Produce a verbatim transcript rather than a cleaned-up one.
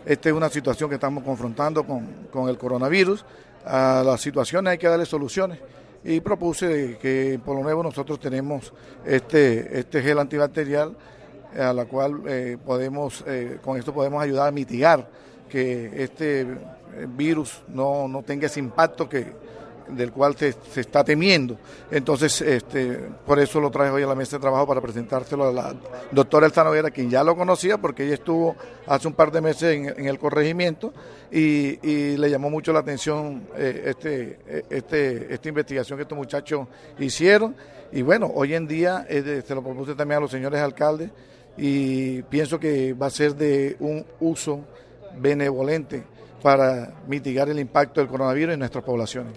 esta es una situación que estamos confrontando con, con el coronavirus. A las situaciones hay que darle soluciones y propuse que en Pueblo Nuevo nosotros tenemos este, este gel antibacterial a la cual eh, podemos, eh, con esto podemos ayudar a mitigar que este virus no, no tenga ese impacto que, del cual se, se está temiendo. Entonces, este, por eso lo traje hoy a la mesa de trabajo para presentárselo a la doctora Elsa Noguera, quien ya lo conocía porque ella estuvo hace un par de meses en, en el corregimiento y, y le llamó mucho la atención eh, este, este, esta investigación que estos muchachos hicieron. Y bueno, hoy en día eh, se lo propuse también a los señores alcaldes y pienso que va a ser de un uso benevolente para mitigar el impacto del coronavirus en nuestras poblaciones.